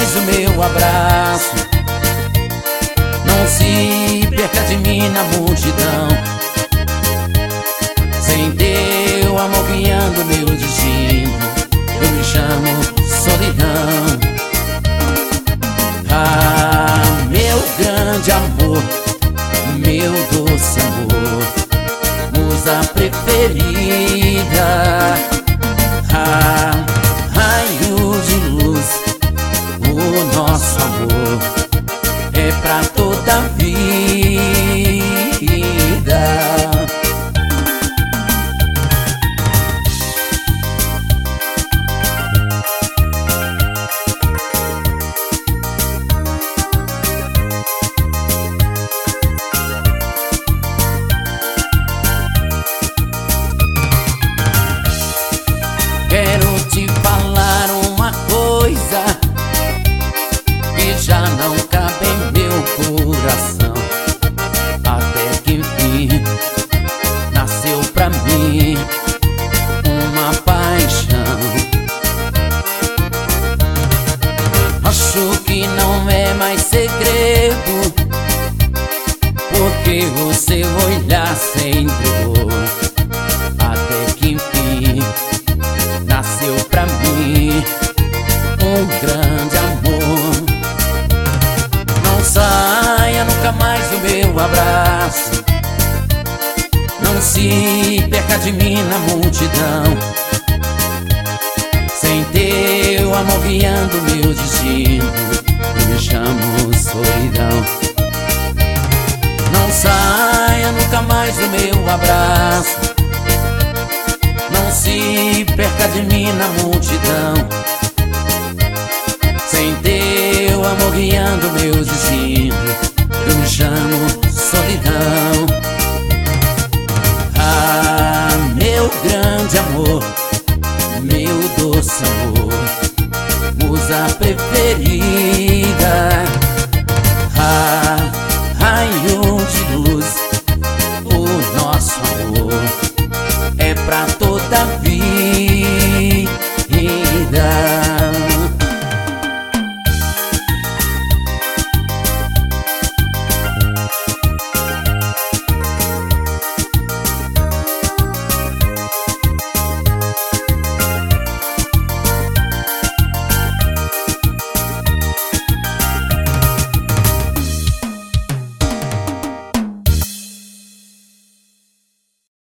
mais o meu abraço. Não se perca de mim na multidão. Sem teu amor guiando meu destino, eu me chamo solidão. Ah, meu grande amor, meu doce amor, musa preferida. Ah, raio de luz, o nosso amor é pra toda a vida. Quero te falar uma coisa que já não cabe em meu coração. Até que enfim nasceu pra mim uma paixão. Acho que não é mais segredo, porque o seu olhar se entregou. Até que enfim nasceu pra mim um grande amor. Não saia nunca mais do meu abraço. Não se perca de mim na multidão. Sem teu amor guiando meu destino, eu me chamo solidão. Não saia nunca mais do meu abraço. Não se perca de mim na multidão. Sem teu amor guiando meu destino, eu me chamo solidão. Ah, meu grande amor, meu doce amor, musa preferida. Ah,